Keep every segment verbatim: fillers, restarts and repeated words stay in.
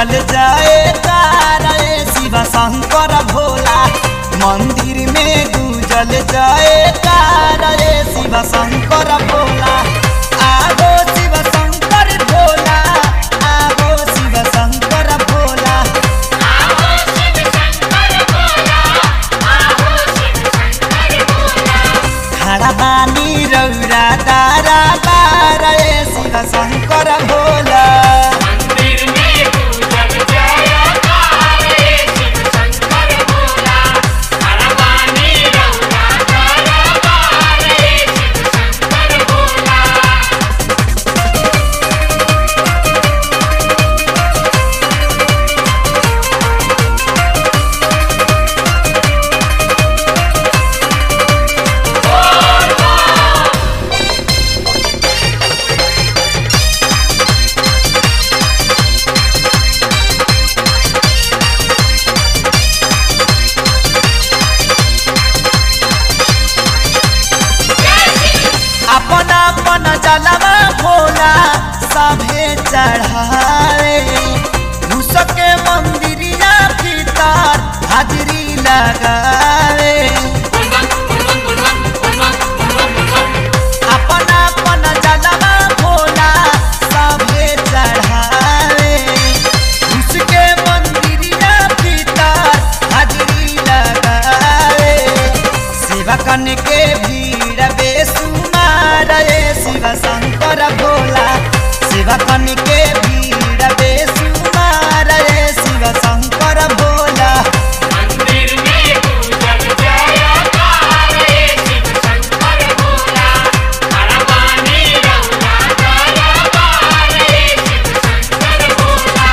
गूंजल जाए तारा शिव शंकर भोला। मंदिर में गूंजल जाए तारा शिव शंकर भोला। आगो शिव शंकर भोला, आगो शिव शंकर भोला, आहो शिव शंकर भोला, आहो शिव शंकर भोला। खड़ा बानी रौरा तारा बारा शिव शंकर भोला। मंदिर में गूंजल जाए तारे शिव शंकर भोला। हरवानी रौरा दरबारे शिव शंकर भोला। अपन अपन जलवा भोला सभे चढ़ावे। घुसके मंदिरिया भीतर हाजरी लगावे। अपन अपन जलवा भोला सभे चढ़ावे। घुसके मंदिरिया भीतर हाजरी लगावे। सेवकन के भीड़ बेसुमार शिव शंकर भोला। सेवकन के भीड़ बेसुमार शिव शंकर भोला। मंदिर में गूंजल जाए तारे शिव शंकर भोला। हरवानी रौरा दरबारे शिव शंकर भोला।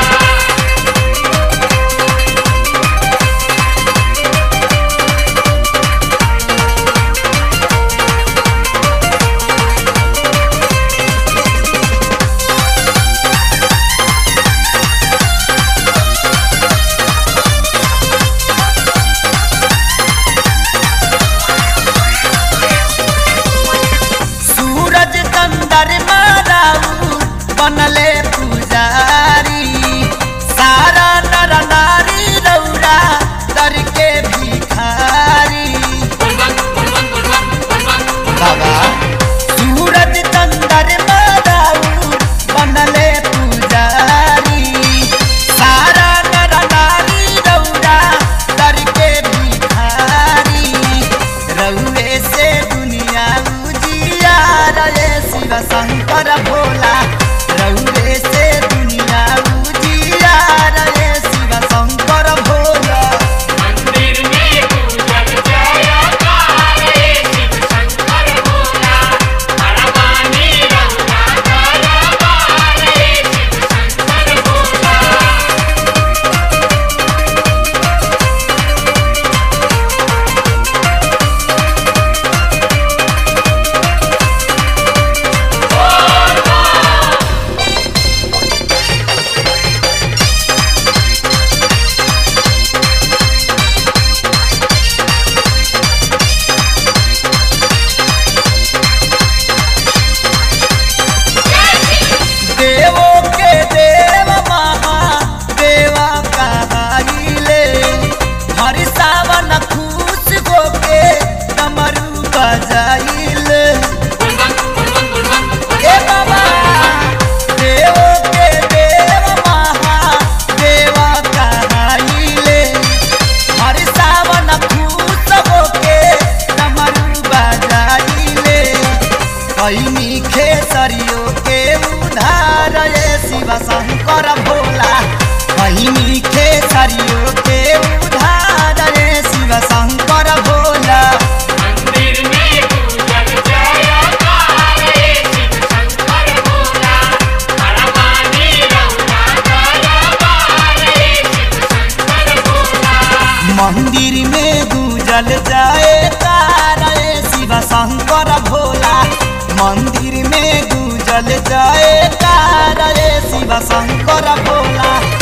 सूरज चंद्रमा राउ बनले पुजारी। सारा नर नारी रौरा दर के भिखारी। बाबा सूरज चंद्रमा राउ बनले पुजारी। सारा नर नारी रौरा दर के भिखारी। रउए से दुनिया उजियार शिव शंकर भोला। रउए से दुनिया उजियार शिव शंकर भोला। मंदिर में गूंजल जाए तारे शिव शंकर भोला। हरवानी रौरा दरबारे शिव शंकर भोला। देवो के देव महादेव कहाइले। हरि सावन खुश होके डमरू बजाइले। ए बाबा देवो के देव महादेव कहाइले। हरि सावन खुश होके डमरू बजाइले। कैनी खेसरियो के उधार शिव शंकर भोला। कैनी खेसरियो के उधार शिव शंकर भोला। मंदिर में गूंजल जाए तारे शिव शंकर भोला। हरवानी रौरा दरबारे शिव शंकर भोला। मंदिर में गूंजल जाए तारा शिव शंकर भोला। मंदिर में गूंजल जाए तारा शिव शंकर भोला।